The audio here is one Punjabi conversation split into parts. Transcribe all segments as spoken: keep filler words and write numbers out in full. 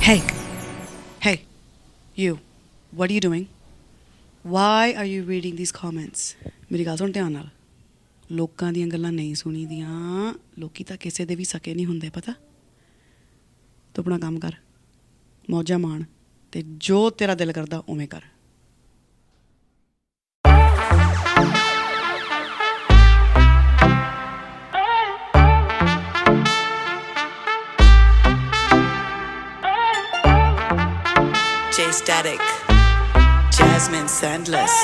Hey, hey, you, what are you doing? Why are you reading these comments? ਮੇਰੀ ਗੱਲ ਸੁਣ ਧਿਆਨ ਨਾਲ। ਲੋਕਾਂ ਦੀਆਂ ਗੱਲਾਂ ਨਹੀਂ ਸੁਣੀ ਦੀਆਂ। ਲੋਕੀ ਤਾਂ ਕਿਸੇ ਦੇ ਵੀ ਸਕੇ ਨਹੀਂ ਹੁੰਦੇ, ਪਤਾ। ਤੂੰ ਆਪਣਾ ਕੰਮ ਕਰ, ਮੌਜਾਂ ਮਾਣ ਤੇ ਜੋ ਤੇਰਾ ਦਿਲ ਕਰਦਾ ਉਵੇਂ ਕਰ। J Static, Jasmine Sandless.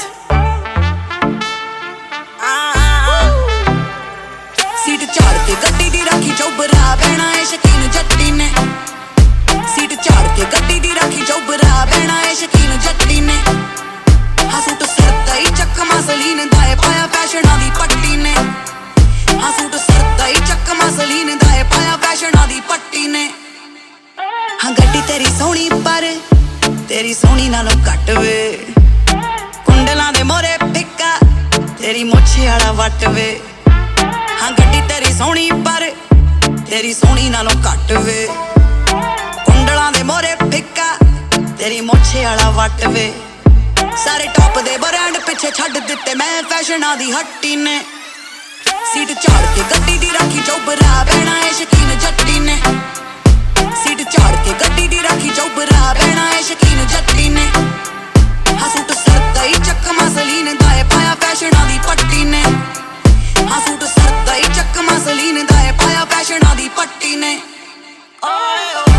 Seat ਝਾੜ ਕੇ ਗੱਡੀ ਦੀ ਰਾਖੀ ਚੌਬਰਾ ਬਹਿਣਾ ਏ ਸ਼ਕੀਨ ਜੱਟੀ ਨੇ। ਸੀਟ ਝਾੜ ਕੇ ਗੱਡੀ ਦੀ ਰਾਖੀ ਚੌਬਰਾ ਬਹਿਣਾ ਏ ਸ਼ਕੀਨ ਜੱਟੀ ਨੇ। ਹਸੂਟ ਸਰਦਾ ਹੀ ਚੱਕਮਾ ਸਲੀਨ ਦਾ ਏ ਪਾਇਆ ਫੈਸ਼ਨਾਂ ਦੀ ਪੱਟੀ ਨੇ। ਹਸੂਟ ਸਰਦਾ ਹੀ ਚੱਕਮਾ ਸਲੀਨ ਦਾ ਏ ਪਾਇਆ ਫੈਸ਼ਨਾਂ ਦੀ ਪੱਟੀ ਨੇ। ਹਾਂ ਗੱਡੀ ਤੇਰੀ ਸੋਹਣੀ ਪਰ ਤੇਰੀ ਸੋਹਣੀ ਨਾਲੋਂ ਘੱਟ ਵੇ। ਕੁੰਡਲਾਂ ਦੇ ਮੋਰੇ ਫਿੱਕਾ ਤੇਰੀ ਮੁੱਛ ਵਾਲਾ ਵੱਟ ਵੇ। ਹਾਂ ਗੱਡੀ ਤੇਰੀ ਸੋਹਣੀ ਪਰ ਤੇਰੀ ਸੋਹਣੀ ਨਾਲੋਂ ਘੱਟ ਵੇ। ਕੁੰਡਲਾਂ ਦੇ ਮੋਰੇ ਫਿੱਕਾ ਤੇਰੀ ਮੁੱਛ ਵਾਲਾ ਵੱਟ ਵੇ। ਸਾਰੇ ਟੌਪ ਦੇ ਬ੍ਰਾਂਡ ਪਿੱਛੇ ਛੱਡ ਦਿੱਤੇ ਮੈਂ ਫੈਸ਼ਨਾਂ ਦੀ ਹੱਟੀ ਨੇ। ਸੀਟ ਝਾੜ ਕੇ ਗੱਡੀ ਦੀ ਰਾਖੀ ਚੌਬਰਾ ਬਹਿਣਾ ਏ ਸ਼ਕੀਨ ਜੱਟੀ ਨੇ। ਸੀਟ ਝਾੜ ਕੇ ਗੱਡੀ ਦੀ ਰਾਖੀ ਚੌਬਰਾ ਬਹਿਣਾ ਏ ਸ਼ਕੀਨ ਜੱਟੀ ਨੇ। ਹਸੂਟ ਸਰਦਾ ਹੀ ਚੱਕਮਾ ਸਲੀਨ ਦਾ ਏ ਪਾਇਆ ਫੈਸ਼ਨਾਂ ਦੀ ਪੱਟੀ ਨੇ। ਹਸੂਟ ਸਰਦਾ ਹੀ ਚੱਕਮਾ ਸਲੀਨ ਦਾ ਏ ਪਾਇਆ ਫੈਸ਼ਨਾਂ ਦੀ ਪੱਟੀ ਨੇ। ਓਏ ਓ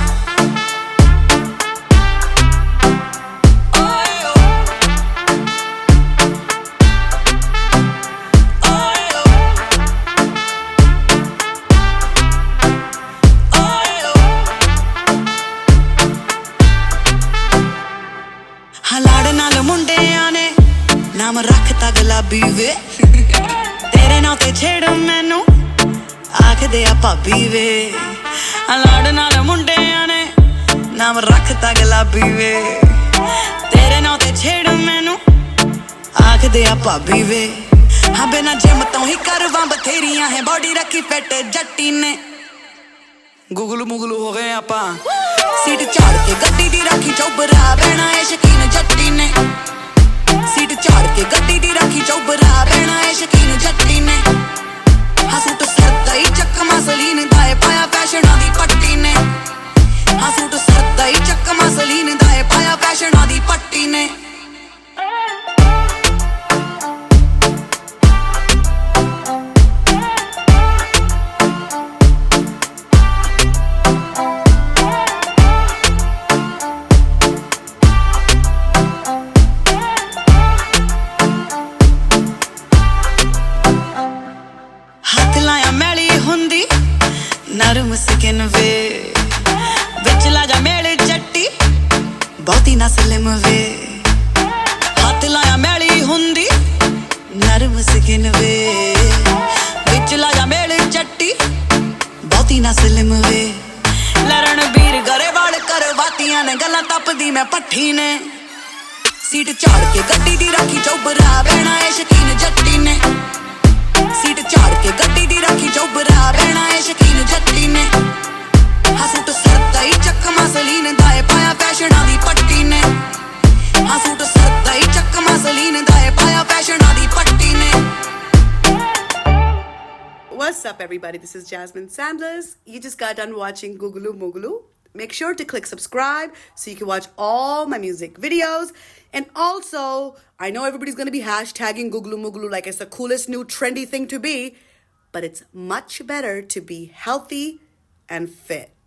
ਲਾੜ ਨਾਲ ਮੁੰਡਿਆਂ ਨੇ ਨਾਮ ਰੱਖਤਾ ਗੁਲਾਬੀ ਵੇ। ਤੇਰੇ ਨਾਂ ਤੇ ਛੇੜ ਮੈਨੂੰ ਆਖਦੇ ਆ ਭਾਬੀ ਵੇ। ਲਾੜ ਨਾਲ ਮੁੰਡਿਆਂ ਨੇ ਨਾਮ ਰੱਖਤਾ ਗੁਲਾਬੀ ਵੇ। ਤੇਰੇ ਨਾਂ ਤੇ ਛੇੜ ਮੈਨੂੰ ਆਖਦੇ ਆ ਭਾਬੀ ਵੇ। ਹਾਂ ਬਿਨਾਂ ਜਿਮ ਤੋਂ ਹੀ ਕਰਵਾਂ ਬਥੇਰੀਆਂ ਹੈ ਬੋਡੀ ਰੱਖੀ ਫਿੱਟ ਜੱਟੀ ਨੇ। ਗੁਗਲੂ ਮੁਗਲੂ ਹੋ ਗਏ ਆਪਾਂ। ਸੀਟ ਝਾੜ ਕੇ ਗੱਡੀ ਦੀ ਰਾਖੀ ਚੌਬਰਾ ਬਹਿਣਾ ਏ ਸ਼ਕੀਨ ਜੱਟੀ ਨੇ। ਸੀਟ ਝਾੜ ਕੇ ਗੱਡੀ ਦੀ ਰਾਖੀ ਚੌਬਰਾ ਬਹਿਣਾ ਏ ਸ਼ਕੀਨ ਜੱਟੀ ਨੇ। ਹਸੂਟ ਸਰਦਾ ਹੀ ਚੱਕਮਾ ਸਲੀਨ ਦਾ ਏ ਪਾਇਆ ਫੈਸ਼ਨਾਂ ਦੀ ਪੱਟੀ ਨੇ। ਹਸੂਟ ਸਰਦਾ ਹੀ ਚੱਕਮਾ ਸਲੀਨ ਦਾ ਏ ਪਾਇਆ ਫੈਸ਼ਨਾਂ ਦੀ ਪੱਟੀ ਨੇ। ਨਰਮ ਸਕਿਨ ਵੇ ਵਿੱਚ ਲਾ ਜਾ ਮੇਲੇ ਜੱਟੀ ਬਹੁਤੀ ਨਾ ਸਲਿਮ ਵੇ। ਹੱਥ ਲਾਇਆ ਮੈਲੀ ਹੁੰਦੀ ਨਰਮ ਸਕਿਨ ਵੇ ਵਿੱਚ ਲਾ ਜਾ ਮੇਲੇ ਜੱਟੀ ਬਹੁਤੀ ਨਾ ਸਲਿਮ ਵੇ। ਲਰਨ ਵੀਰ ਗਰੇਵਾਲ ਕਰਵਾਤੀਆਂ ਨੇ ਗੱਲਾਂ ਤੱਪਦੀ ਮੈਂ ਪੱਠੀ ਨੇ। ਸੀਟ ਝਾੜ ਕੇ ਗੱਡੀ ਦੀ ਰਾਖੀ ਚੌਬਰਾ ਬਹਿਣਾ ਏ ਸ਼ਕੀਨ ਜੱਟੀ ਨੇ। ਸੀਟ ਝਾੜ ਕੇ ਗੱਡੀ ਦੀ ਰਾਖੀ ਚੌਬਰਾ ਬਹਿਣਾ ਏ ਸ਼ਕੀਨ ਜੱਟੀ ਨੇ। ਹਸੂਟ ਸਰਦਾ ਹੀ ਚੱਕਮਾ ਸਲੀਨ ਦਾ ਏ ਪਾਇਆ ਫੈਸ਼ਨਾਂ ਦੀ ਪੱਟੀ ਨੇ। ਹਸੂਟ ਸਰਦਾ ਹੀ ਚੱਕਮਾ ਸਲੀਨ ਦਾ ਏ ਪਾਇਆ ਫੈਸ਼ਨਾਂ ਦੀ ਪੱਟੀ ਨੇ। What's up, everybody? This is Jasmine Sandless. You just got done watching Googleoo Moogaloo. Make sure to click subscribe so you can watch all my music videos. And also, I know everybody's going to be hashtagging Googleoo Moogaloo like it's the coolest new trendy thing to be, but it's much better to be healthy and fit.